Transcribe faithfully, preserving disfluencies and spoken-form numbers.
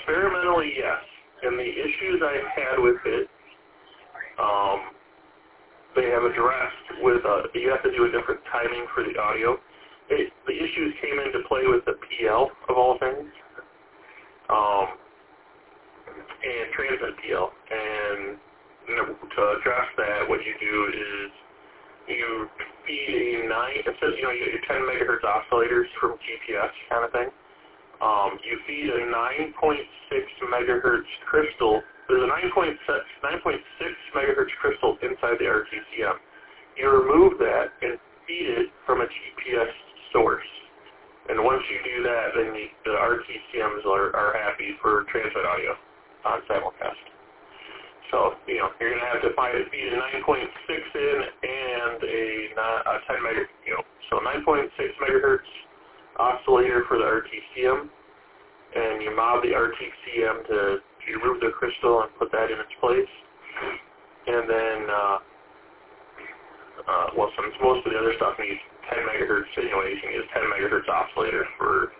Experimentally, yes. And the issues I've had with it, um, they have addressed with, uh, you have to do a different timing for the audio. It, the issues came into play with the P L, of all things, um, and transmit P L. And you know, to address that, what you do is you feed a nine, instead, you know, you get your ten megahertz oscillators from G P S kind of thing. Um, you feed a nine point six megahertz crystal. There's a nine point six megahertz crystal inside the R T C M. You remove that and feed it from a G P S source. And once you do that, then the, the R T C Ms are, are happy for transmit audio on simulcast. So, you know, you're going to have to find a feed a nine point six in and a, a ten megahertz, you know, so nine point six megahertz oscillator for the R T C M, and you mob the R T C M to, to remove the crystal and put that in its place. And then, uh, uh, well, since most of the other stuff needs ten megahertz attenuation, you use ten megahertz oscillator for